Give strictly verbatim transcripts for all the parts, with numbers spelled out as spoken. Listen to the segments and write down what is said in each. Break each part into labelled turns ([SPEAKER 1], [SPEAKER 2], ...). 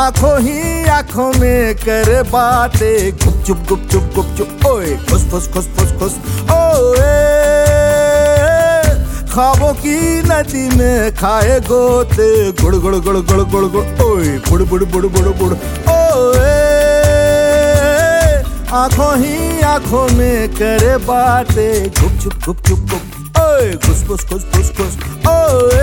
[SPEAKER 1] आंखों ही आंखों में करे बातें, गुपचुप गुपचुप गुपचुप ओए खुस खुस खुस खुस खुस ओए, ख्वाबों की नदी में खाए गोते, गुड़ गुड़ गुड़ गुड़ गुड़ गुड़ ओए बुड़ बुड़ बुड़ बुड़ बुड़ ओए, आंखों ही आंखों में करे बातें, गुपचुप गुपचुप गुप ओए खुस खुस खुस खुस खुस ओए,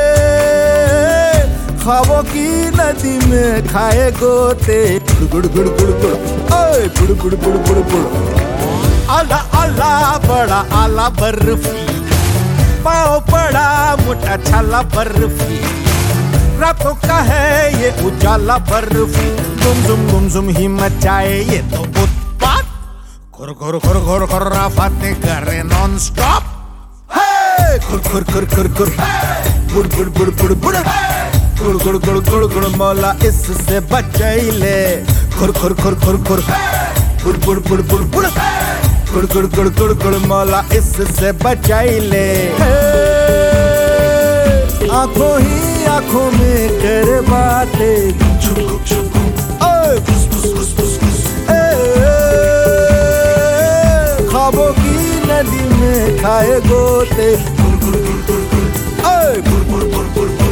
[SPEAKER 1] ख्वाबों की नदी में खाए गोते, गुड़ गुड़ गुड़ गुड़ ओए बुड़ बुड़ बुड़ बुड़ बुड़, आला आला बड़ा आला बर्फी, पाँव पड़ा मोटा छाला बर्फी, रातों का है ये उजाला बर्फी, गुम जुम गुम जुम ही मचाए ये तो उत्पात, खुर खुर खुर खुर खुर राफाते करे नॉन स्टॉप, खुर खुर खुर खुर खुर बुड़ बुड़ बुड़ बुड़ बुड़, गुड़ गुड़ गुड़ गुड़ गुड़ मौला इससे बचाइले, खुर खुर खुर खुर खुर बुड़ बुड़ बुड़ बुड़ बुड़, गुड़ गुड़ गुड़ गुड़ गुड़ मौला इससे बचाइले, आंखों ही आंखों में करे बातें, ख्वाबों की नदी में खाए गोते, गुड़ गुड़ गुड़ गुड़ गुड़ ओए बुड़ बुड़ बुड़ बुड़ बुड़।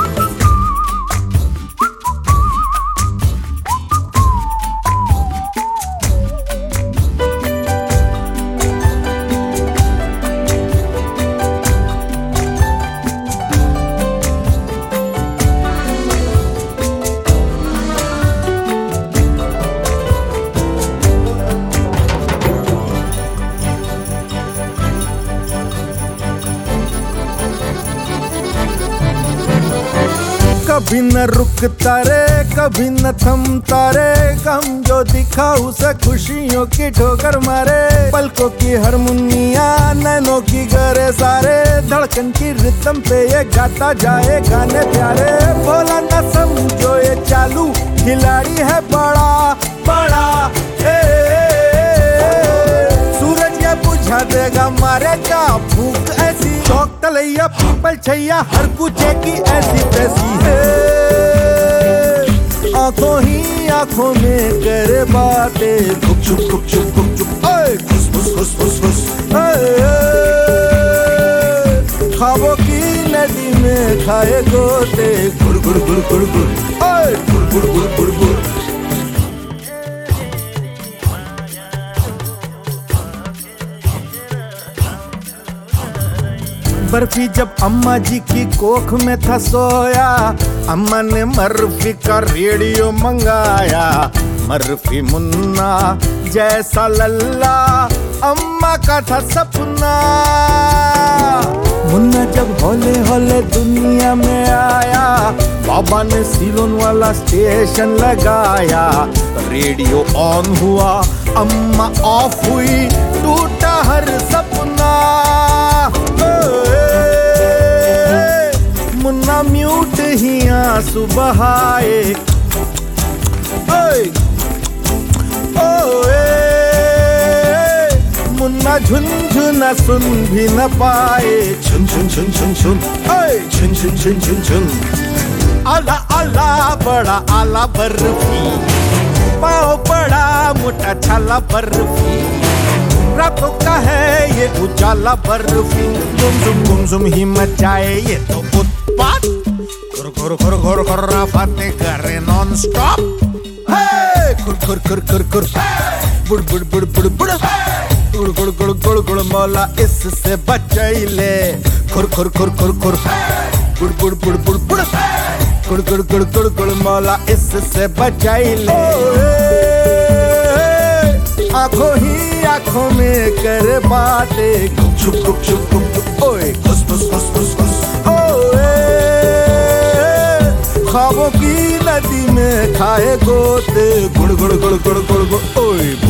[SPEAKER 1] कभी न रुकता रे कभी न थमता रे, गम जो दिखा उसे खुशियों की ठोकर मारे, पलकों की हारमोनिया नैनों की गरे सारे, धड़कन की रिदम पे ये गाता जाए गाने प्यारे, बोला न समझो ये चालू खिलाड़ी है बड़ा बड़ा, ए, सूरज ये बुझा देगा मारेगा भूख ऐसी, चौक तलैया पीपल छैया हर कुछे की ऐसी तैसी है, आंखों ही आंखों में करे बातें, गुपचुप गुपचुप गुपचुप ओए खुस खुस खुस खुस खुस ओए, ख्वाबों की नदी में खाए गोते, गुड़ गुड़ गुड़ गुड़ गुड़ ओए गुड़ गुड़ गुड़ गुड़ गुड़। बर्फी जब अम्मा जी की कोख में था सोया, अम्मा ने मर्फी का रेडियो मंगाया, मर्फी मुन्ना जैसा लल्ला अम्मा का था सपना, मुन्ना जब हौले हौले दुनिया में आया, बाबा ने सीलोन वाला स्टेशन लगाया, रेडियो ऑन हुआ अम्मा ऑफ हुई, टूटा हर सपना, मुन्ना म्यूट ही आंसू बहाए, ओए ओए, मुन्ना झुनझुना सुन भी न पाए, झुन झुन झुन झुन झुन ओए झुन झुन झुन झुन झुन, आला आला बड़ा आला बर्फी, पाँव पड़ा मोटा छाला बर्फी, रातों का है ये उजाला बर्फी, गुम जुम गुम जुम ही मचाए ये तो उत्पात, खुर खुर खुर खुर खुर राफाते करे नॉन स्टॉप, खुर खुर खुर खुर खुर बुड़ बुड़ बुड़ बुड़ बुड़, गुड़ गुड़ गुड़ गुड़ गुड़ मौला इससे बचाइले, खुर खुर खुर खुर खुर बुड़ बुड़ बुड़ बुड़ बुड़, गुड़ गुड़ गुड़ गुड़ गुड़ मौला इससे बचाइले, आंखों ही आंखों में करे बातें, गुपचुप गुपचुप गुपचुप ओए खुस खुस खुस खुस खुस ओए, ख्वाबों की नदी में खाए गोते, गुड़ गुड़ गुड़ गुड़ गुड़ गुड़ ओए